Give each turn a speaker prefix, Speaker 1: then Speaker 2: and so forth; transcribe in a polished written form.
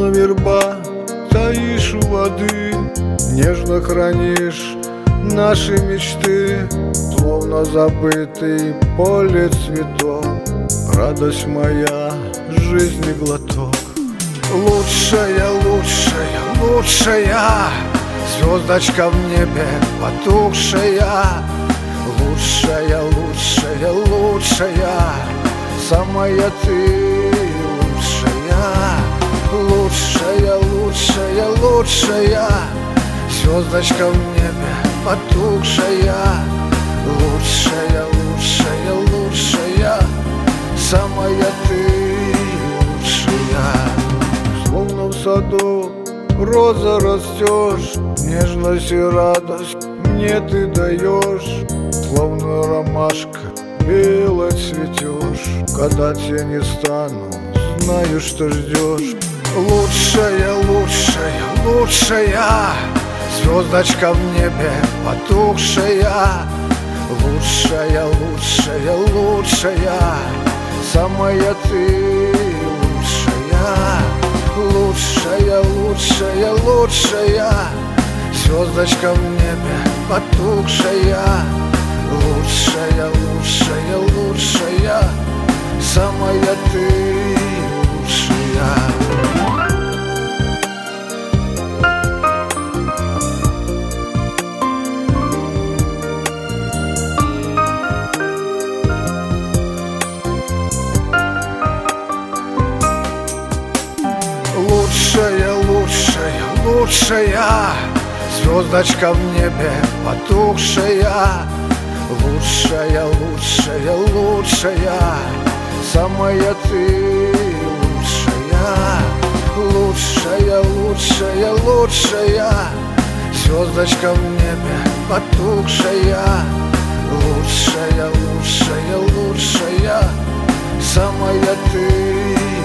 Speaker 1: Словно верба таишь у воды, нежно хранишь наши мечты. Словно забытый поле цветок, радость моя, жизни глоток. Лучшая, лучшая, лучшая звездочка в небе потухшая. Лучшая, лучшая, лучшая, самая ты лучшая. Лучшая, лучшая, лучшая звездочка в небе потухшая. Лучшая, лучшая, лучшая, самая ты лучшая. Словно в саду роза растешь, нежность и радость мне ты даешь. Словно ромашка белой цветешь, когда тебя не стану, знаю, что ждешь. Лучшая, лучшая, лучшая звездочка в небе потухшая. Лучшая, лучшая, лучшая, самая ты лучшая. Лучшая, лучшая, лучшая звездочка в небе потухшая. Лучшая, лучшая, лучшая, самая ты лучшая. Лучшая, лучшая, лучшая звездочка в небе потухшая. Лучшая, лучшая, лучшая, самая ты лучшая. Лучшая, лучшая, лучшая звездочка в небе потухшая. Лучшая, лучшая, лучшая, самая ты